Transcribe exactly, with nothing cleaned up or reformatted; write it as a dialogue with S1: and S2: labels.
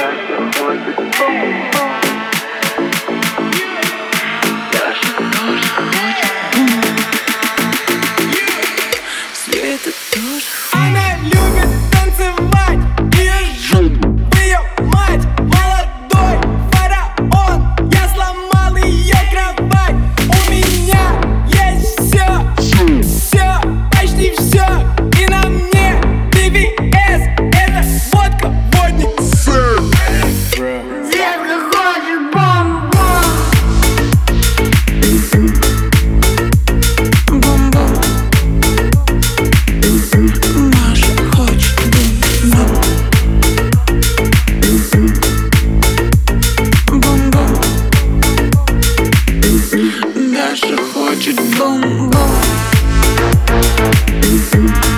S1: Света тоже.
S2: Она любит танцевать, ее жжет в ее мать. Молодой фараон, я сломал ее кровать. У меня есть все, все, почти все. И на мне би ви эс, это водка, водник.
S3: Детка хочет бомбон.
S1: Бомбон. Маша хочет бомбон. Бомбон. Даша хочет бомбон.